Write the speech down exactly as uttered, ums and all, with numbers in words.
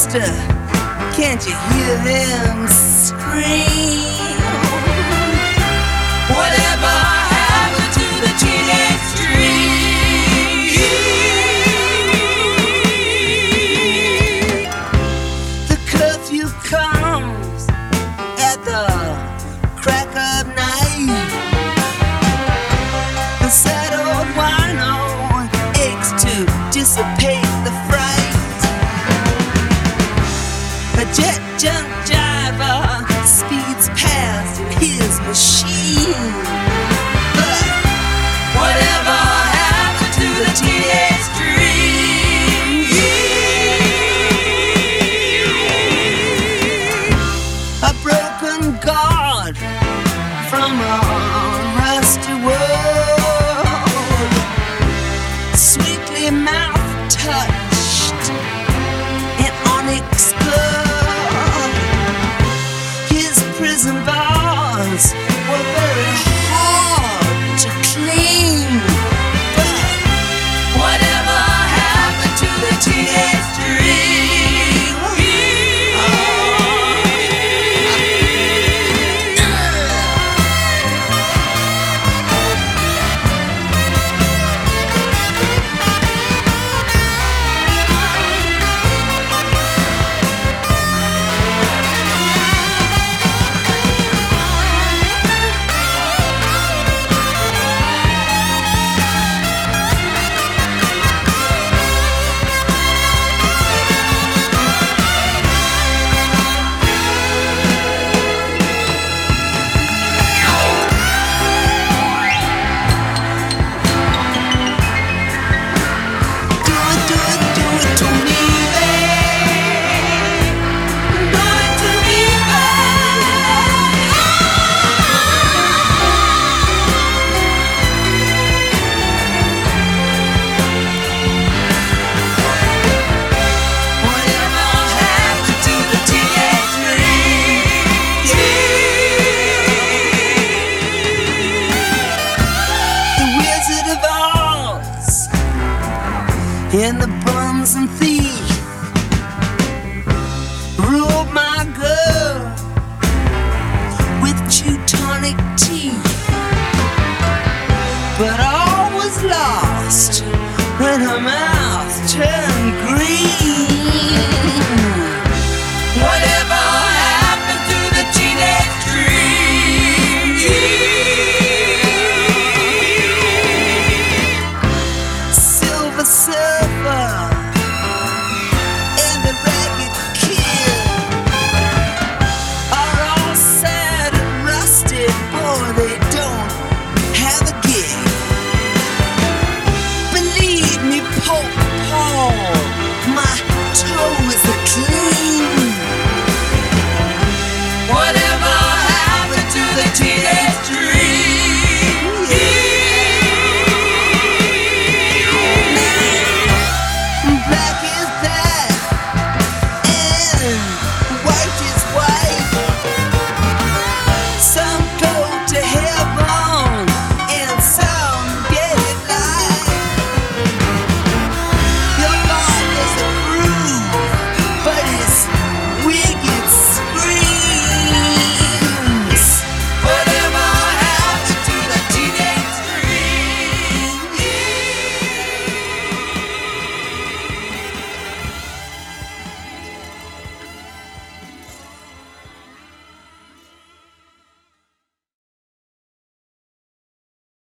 monster, can't you hear them scream? Whatever happened to the teenage dream? The curfew comes at the crack of night. The sad old wino aches to dissipate the fright. A jet junk driver speeds past in his machine. But whatever happened to the teenage dream? A broken guard from a rusty world, sweetly mouth touched in onyx glove. His prison bars were very hard to clean. But whatever happened to the teenage dream? And the Bunsen thief ruled my girl with Teutonic teeth. But all was lost when her mouth turned